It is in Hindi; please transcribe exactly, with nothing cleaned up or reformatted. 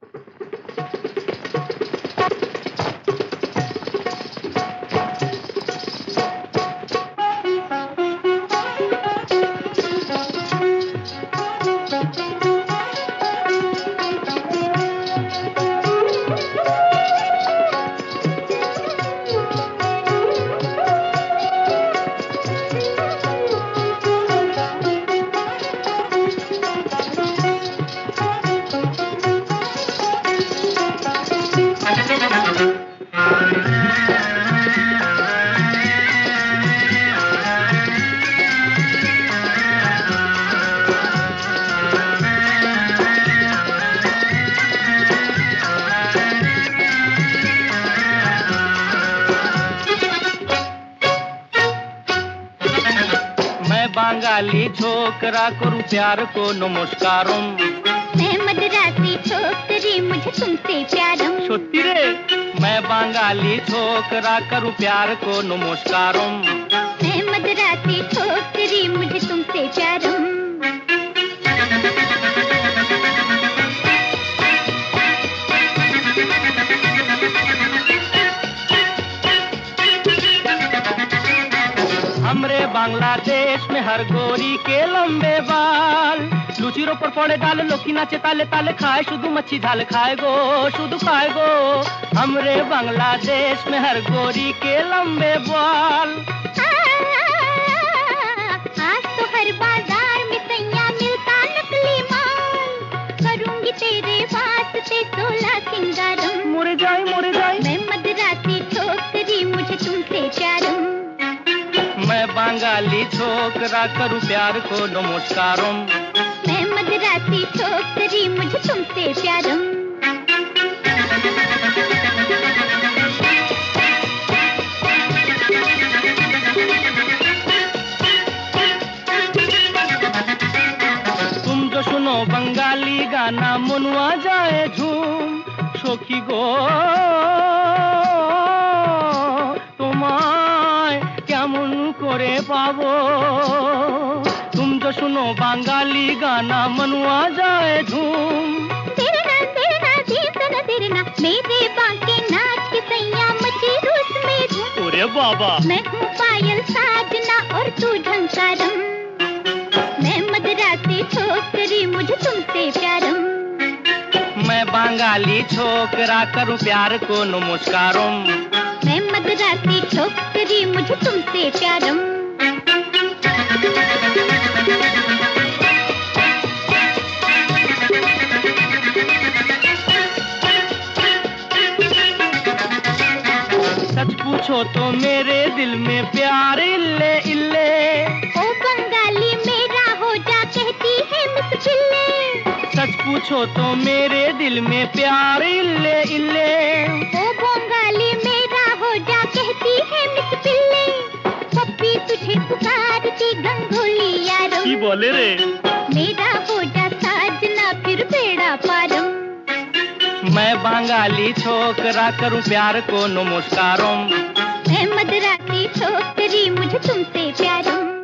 बंगाली छोकरा करूं प्यार को नमस्कारम। मैं मद्रासी छोकरी मुझे तुमसे प्यारम। सत्ती रे मैं बंगाली छोकरा करूं प्यार को नमस्कारम। मैं मद्रासी छोकरी मुझे तुमसे प्यारम। हमरे बांग्लादेश में हर गोरी के लंबे बाल, लुचिरों पर पड़े डाल लोकी नाचे ताले ताले खाए शुद्ध मच्छी झाल खाए गो शुद्ध खाए गो। हमरे बांग्लादेश में हर गोरी के लंबे बाल। आज तो हर बाजार में सैया मिलता नकली माल, करूंगी तेरे वास्ते सोलह सिंगारम। मुर जाए मुर जाए मैं मद्रासी छोकरी मुझे तुमसे प्यारम। मैं बंगाली छोकरा करूं प्यार को नमस्कारम। मैं मद्रासी छोकरी मुझे तुमसे प्यारम। तुम जो सुनो बंगाली गाना मनुआ जाए झूम, सखी गो करे पाबो। तुम जो सुनो बंगाली गाना मनुआ जाए झूम। तेरे ना तेरे ना तेरे तेरे ना मेरे बांके नाच के सैया मची रूस में धूम। अरे बाबा मैं हूँ पायल साजना और तू झंकारम। मैं मद्रासी छोकरी मुझे तुमसे प्यारम। मैं बंगाली छोकरा करूं प्यार को नमस्कारम। मैं मद्रासी छोकरी मुझे तुमसे प्यारम। सच पूछो तो मेरे दिल में प्यार इल्ले इल्ले। ओ बंगाली मेरा हो जा कहती है मिस पिल्ले। सच पूछो तो मेरे दिल में प्यार इल्ले इल्ले। ओ बंगाली मेरा हो जा कहती है मिस पिल्ले। पप्पी तुझे पुकारती गंगोली यारो। की बोले रे मेरा हो जा साजना फिर बेड़ा पारम। मैं बंगाली छोकरा करूं प्यार को नमस्कारम। मैं मद्रासी छोकरी मुझे तुमसे प्यारम।